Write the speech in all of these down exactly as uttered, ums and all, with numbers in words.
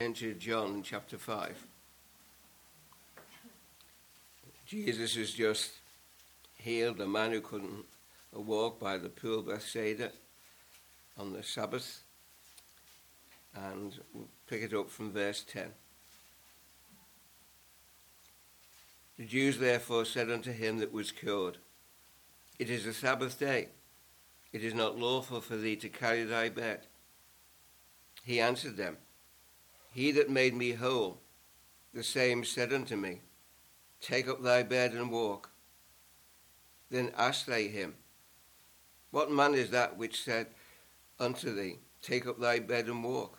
turn to John chapter five. Jesus has just healed a man who couldn't walk by the pool of Bethsaida on the Sabbath. And we'll pick it up from verse ten. The Jews therefore said unto him that was cured, It is a Sabbath day. It is not lawful for thee to carry thy bed. He answered them, He that made me whole, the same said unto me, Take up thy bed and walk. Then asked they him, What man is that which said unto thee, Take up thy bed and walk?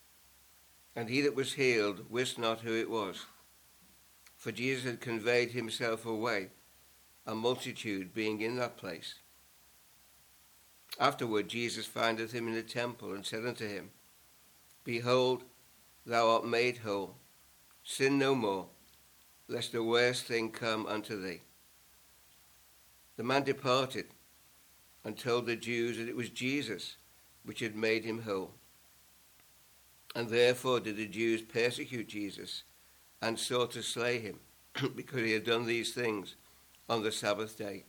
And he that was healed wist not who it was, for Jesus had conveyed himself away, a multitude being in that place. Afterward Jesus findeth him in the temple, and said unto him, Behold, thou art made whole. Sin no more, lest a worse thing come unto thee. The man departed, and told the Jews that it was Jesus which had made him whole. And therefore did the Jews persecute Jesus, and sought to slay him, because he had done these things on the Sabbath day.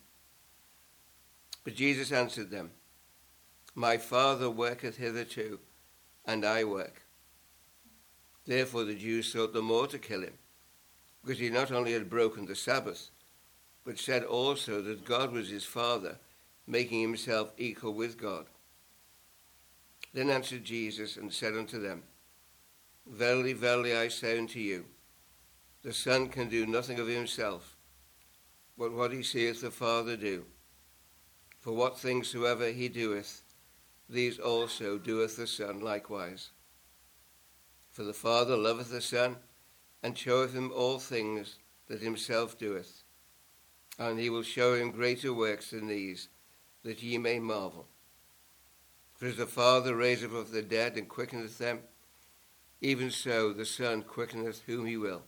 But Jesus answered them, My Father worketh hitherto, and I work. Therefore the Jews sought the more to kill him, because he not only had broken the Sabbath, but said also that God was his Father, making himself equal with God. Then answered Jesus and said unto them, Verily, verily, I say unto you, the Son can do nothing of himself, but what he seeth the Father do. For what things soever he doeth, these also doeth the Son likewise. For the Father loveth the Son, and showeth him all things that himself doeth. And he will show him greater works than these, that ye may marvel. For as the Father raiseth up the dead and quickeneth them, even so the Son quickeneth whom he will.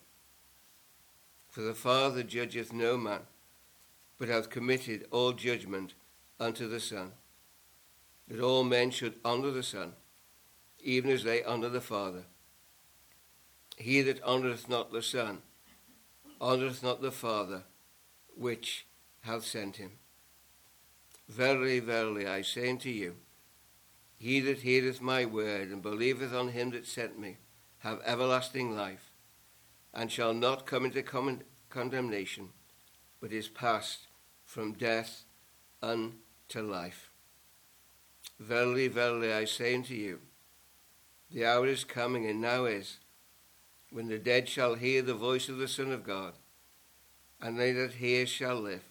For the Father judgeth no man, but hath committed all judgment unto the Son, that all men should honour the Son, even as they honour the Father. He that honoureth not the Son honoureth not the Father which hath sent him. Verily, verily, I say unto you, he that heareth my word and believeth on him that sent me have everlasting life, and shall not come into con- condemnation, but is passed from death unto life. Verily, verily, I say unto you, the hour is coming, and now is, when the dead shall hear the voice of the Son of God, and they that hear shall live.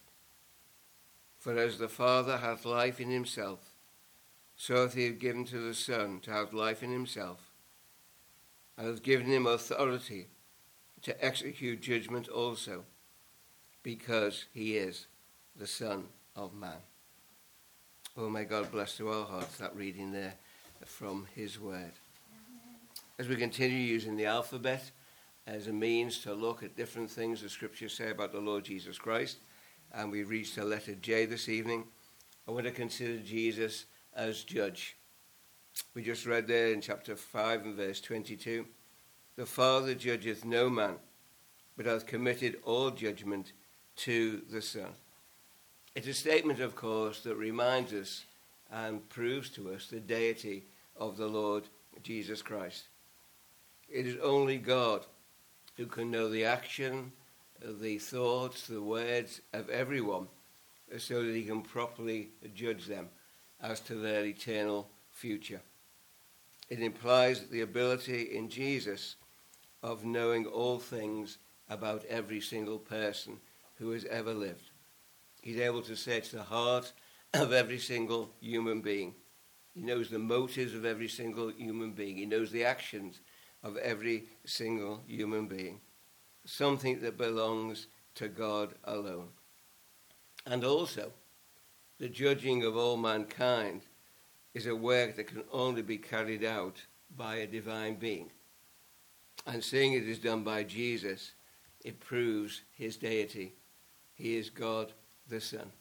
For as the Father hath life in himself, so hath he given to the Son to have life in himself, and hath given him authority to execute judgment also, because he is the Son of Man. Oh, may God bless to our hearts that reading there from his word. As we continue using the alphabet as a means to look at different things the scriptures say about the Lord Jesus Christ, and we reached the letter J this evening, I want to consider Jesus as judge. We just read there in chapter five and verse twenty-two, the Father judgeth no man, but hath committed all judgment to the Son. It's a statement, of course, that reminds us and proves to us the deity of the Lord Jesus Christ. It is only God who can know the action, the thoughts, the words of everyone, so that he can properly judge them as to their eternal future. It implies the ability in Jesus of knowing all things about every single person who has ever lived. He's able to search the heart of every single human being. He knows the motives of every single human being. He knows the actions of every single human being. Something that belongs to God alone. And also, the judging of all mankind is a work that can only be carried out by a divine being. And seeing it is done by Jesus, it proves his deity. He is God the Son.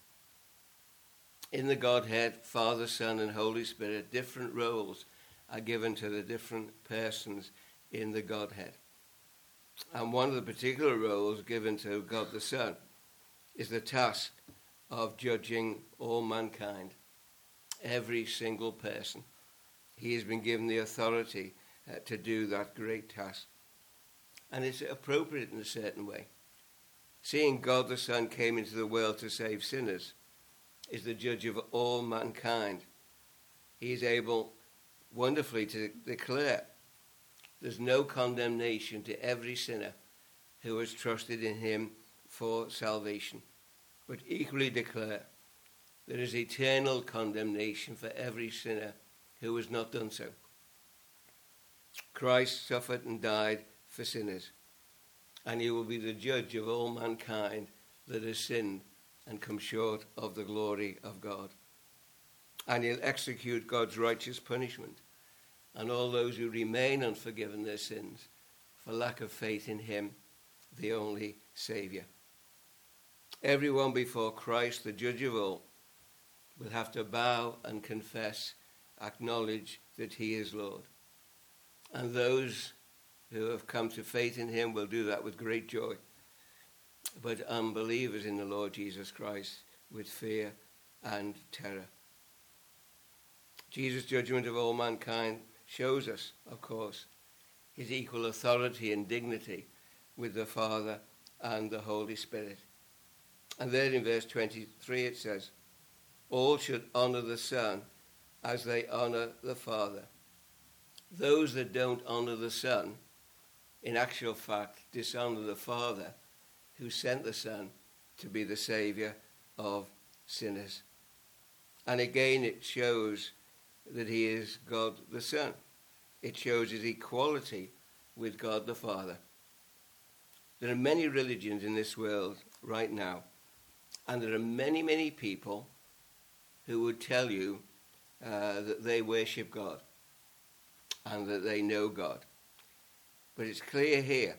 In the Godhead, Father, Son, and Holy Spirit, different roles are given to the different persons in the Godhead. And one of the particular roles given to God the Son is the task of judging all mankind, every single person. He has been given the authority uh, to do that great task. And it's appropriate in a certain way. Seeing God the Son came into the world to save sinners is the judge of all mankind. He is able wonderfully to declare there's no condemnation to every sinner who has trusted in him for salvation, but equally declare there is eternal condemnation for every sinner who has not done so. Christ suffered and died for sinners, and he will be the judge of all mankind that has sinned and come short of the glory of God. And he'll execute God's righteous punishment on all those who remain unforgiven their sins for lack of faith in him, the only Saviour. Everyone before Christ, the judge of all, will have to bow and confess, acknowledge that he is Lord. And those who have come to faith in him will do that with great joy. But unbelievers in the Lord Jesus Christ with fear and terror. Jesus' judgment of all mankind shows us, of course, his equal authority and dignity with the Father and the Holy Spirit. And there in verse twenty-three it says, all should honor the Son as they honor the Father. Those that don't honor the Son, in actual fact, dishonor the Father who sent the Son to be the Saviour of sinners. And again it shows that he is God the Son. It shows his equality with God the Father. There are many religions in this world right now, and there are many, many people who would tell you uh, that they worship God and that they know God. But it's clear here,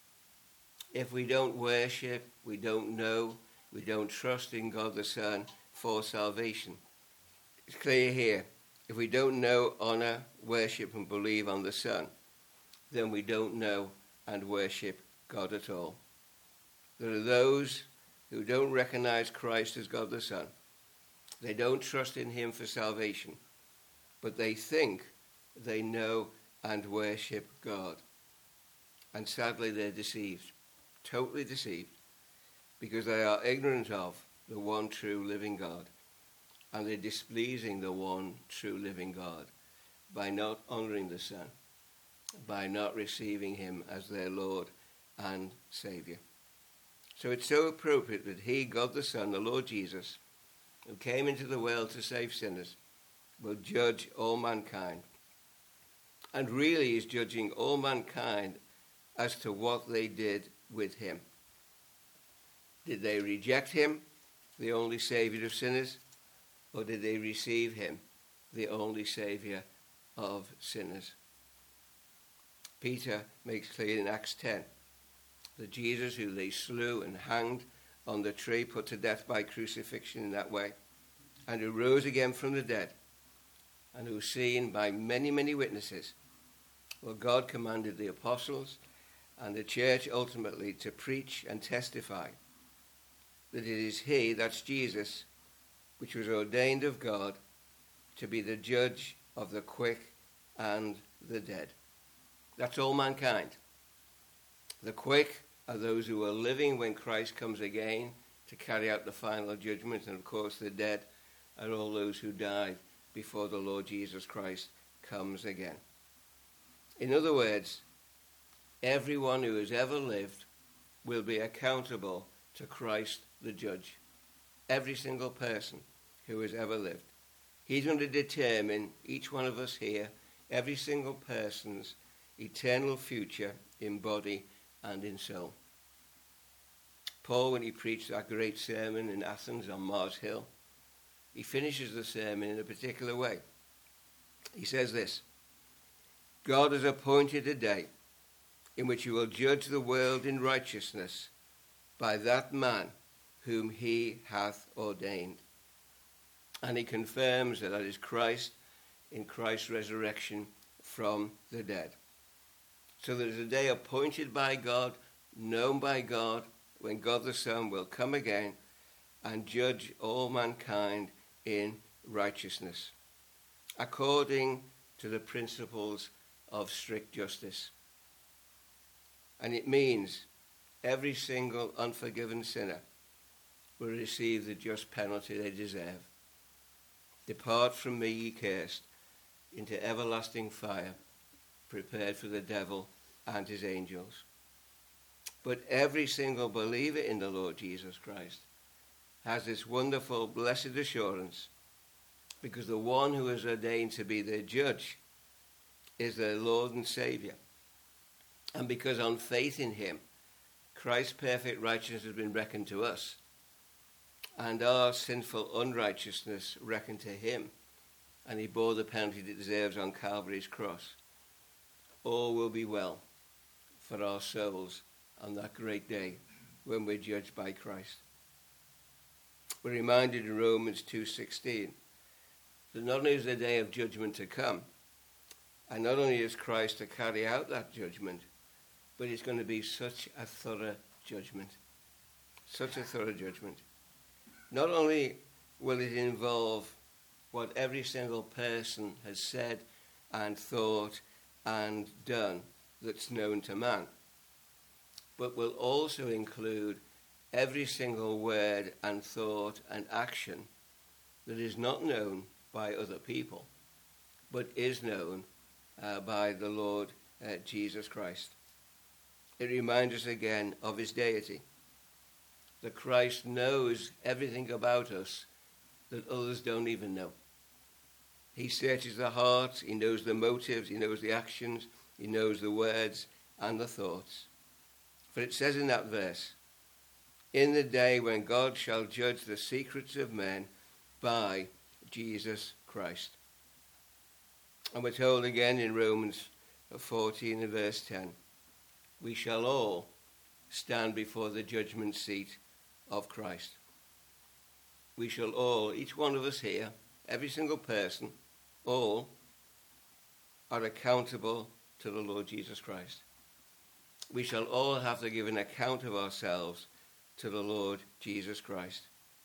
if we don't worship, we don't know, we don't trust in God the Son for salvation. It's clear here, if we don't know, honor, worship and believe on the Son, then we don't know and worship God at all. There are those who don't recognize Christ as God the Son. They don't trust in him for salvation, but they think they know and worship God. And sadly, they're deceived, totally deceived, because they are ignorant of the one true living God, and they're displeasing the one true living God by not honoring the Son, by not receiving him as their Lord and Saviour. So it's so appropriate that he, God the Son, the Lord Jesus, who came into the world to save sinners, will judge all mankind. And really is judging all mankind as to what they did with him. Did they reject him, the only Saviour of sinners, or did they receive him, the only Saviour of sinners? Peter makes clear in Acts ten that Jesus, who they slew and hanged on the tree, put to death by crucifixion in that way, and who rose again from the dead, and who was seen by many, many witnesses, well, God commanded the apostles and the church ultimately to preach and testify that it is he, that's Jesus, which was ordained of God to be the judge of the quick and the dead. That's all mankind. The quick are those who are living when Christ comes again to carry out the final judgment, and of course the dead are all those who died before the Lord Jesus Christ comes again. In other words, everyone who has ever lived will be accountable to Christ the judge. Every single person who has ever lived. He's going to determine, each one of us here, every single person's eternal future in body and in soul. Paul, when he preached that great sermon in Athens on Mars Hill, he finishes the sermon in a particular way. He says this: God has appointed a day in which he will judge the world in righteousness by that man whom he hath ordained. And he confirms that that is Christ in Christ's resurrection from the dead. So there is a day appointed by God, known by God, when God the Son will come again and judge all mankind in righteousness, according to the principles of strict justice. And it means every single unforgiven sinner will receive the just penalty they deserve. Depart from me, ye cursed, into everlasting fire, prepared for the devil and his angels. But every single believer in the Lord Jesus Christ has this wonderful, blessed assurance, because the one who is ordained to be their judge is their Lord and Savior. And because on faith in him, Christ's perfect righteousness has been reckoned to us, and our sinful unrighteousness reckoned to him, and he bore the penalty that deserves on Calvary's cross. All will be well for our souls on that great day when we're judged by Christ. We're reminded in Romans two sixteen that not only is the day of judgment to come, and not only is Christ to carry out that judgment, but it's going to be such a thorough judgment. Such a thorough judgment. Not only will it involve what every single person has said and thought and done that's known to man, but will also include every single word and thought and action that is not known by other people, but is known uh, by the Lord uh, Jesus Christ. It reminds us again of his deity, that Christ knows everything about us that others don't even know. He searches the heart, he knows the motives, he knows the actions, he knows the words and the thoughts. For it says in that verse, in the day when God shall judge the secrets of men by Jesus Christ. And we're told again in Romans fourteen and verse ten, we shall all stand before the judgment seat of Christ. We shall all, each one of us here, every single person, all are accountable to the Lord Jesus Christ. We shall all have to give an account of ourselves to the Lord Jesus Christ.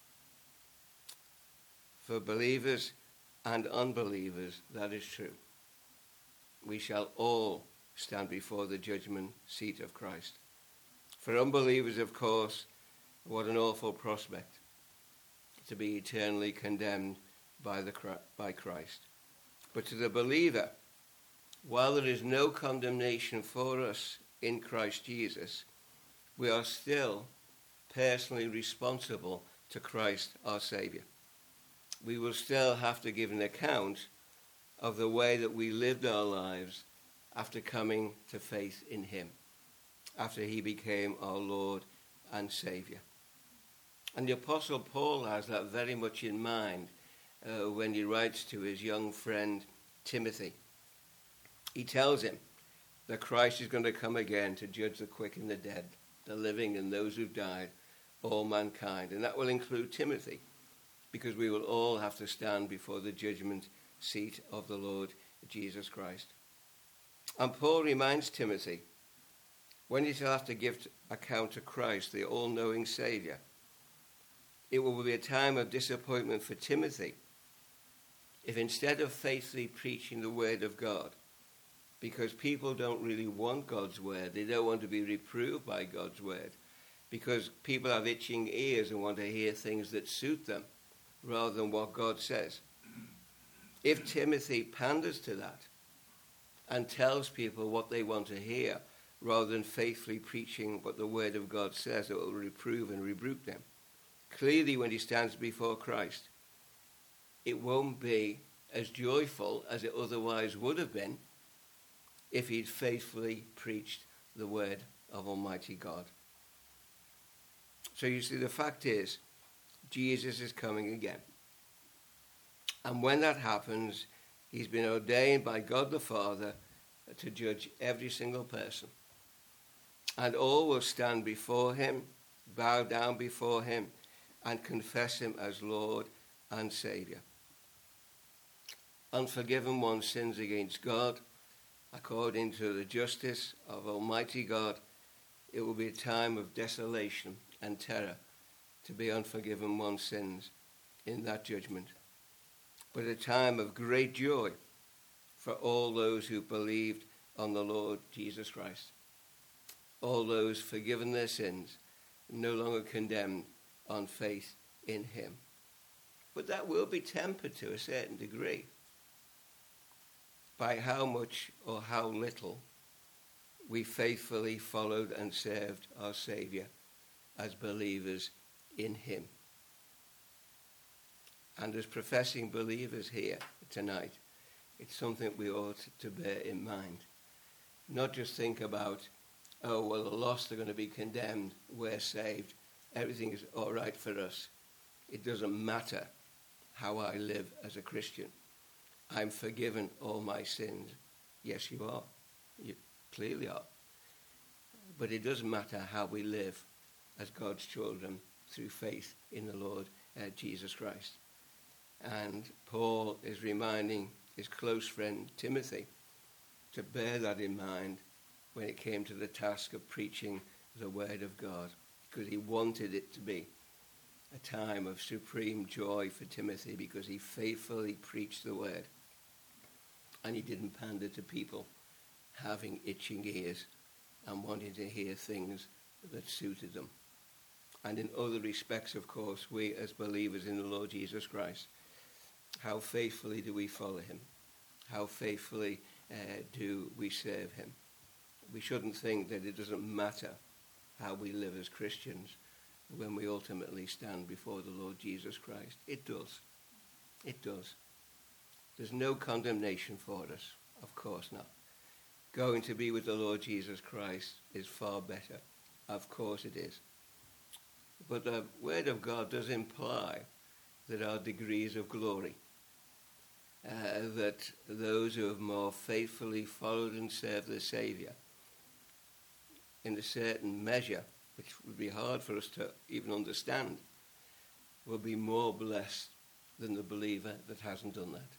For believers and unbelievers, that is true. We shall all stand before the judgment seat of Christ. For unbelievers, of course, what an awful prospect to be eternally condemned by the by Christ. But to the believer, while there is no condemnation for us in Christ Jesus, we are still personally responsible to Christ our Savior. We will still have to give an account of the way that we lived our lives after coming to faith in him, after he became our Lord and Savior. And the Apostle Paul has that very much in mind uh, when he writes to his young friend Timothy. He tells him that Christ is going to come again to judge the quick and the dead, the living and those who've died, all mankind. And that will include Timothy, because we will all have to stand before the judgment seat of the Lord Jesus Christ. And Paul reminds Timothy, when he shall have to give account to Christ, the all-knowing Savior, it will be a time of disappointment for Timothy if instead of faithfully preaching the word of God, because people don't really want God's word, they don't want to be reproved by God's word, because people have itching ears and want to hear things that suit them rather than what God says. If Timothy panders to that and tells people what they want to hear rather than faithfully preaching what the word of God says, it will reprove and rebuke them. Clearly, when he stands before Christ, it won't be as joyful as it otherwise would have been if he'd faithfully preached the word of Almighty God. So you see, the fact is, Jesus is coming again. And when that happens, he's been ordained by God the Father to judge every single person. And all will stand before him, bow down before him, and confess him as Lord and Savior. Unforgiven one sins against God, according to the justice of Almighty God, it will be a time of desolation and terror to be unforgiven one's sins in that judgment, but a time of great joy for all those who believed on the Lord Jesus Christ. All those forgiven their sins, no longer condemned on faith in him. But that will be tempered to a certain degree by how much or how little we faithfully followed and served our Saviour as believers in him. And as professing believers here tonight, it's something we ought to bear in mind. Not just think about, oh, well, the lost are going to be condemned, we're saved, everything is all right for us. It doesn't matter how I live as a Christian. I'm forgiven all my sins. Yes, you are. You clearly are. But it doesn't matter how we live as God's children through faith in the Lord uh, Jesus Christ. And Paul is reminding his close friend Timothy to bear that in mind when it came to the task of preaching the word of God, because he wanted it to be a time of supreme joy for Timothy because he faithfully preached the word and he didn't pander to people having itching ears and wanting to hear things that suited them. And in other respects, of course, we as believers in the Lord Jesus Christ, how faithfully do we follow him? How faithfully uh, do we serve him? We shouldn't think that it doesn't matter how we live as Christians when we ultimately stand before the Lord Jesus Christ. It does. It does. There's no condemnation for us. Of course not. Going to be with the Lord Jesus Christ is far better. Of course it is. But the word of God does imply that our degrees of glory, uh, that those who have more faithfully followed and served the Saviour in a certain measure, which would be hard for us to even understand, will be more blessed than the believer that hasn't done that.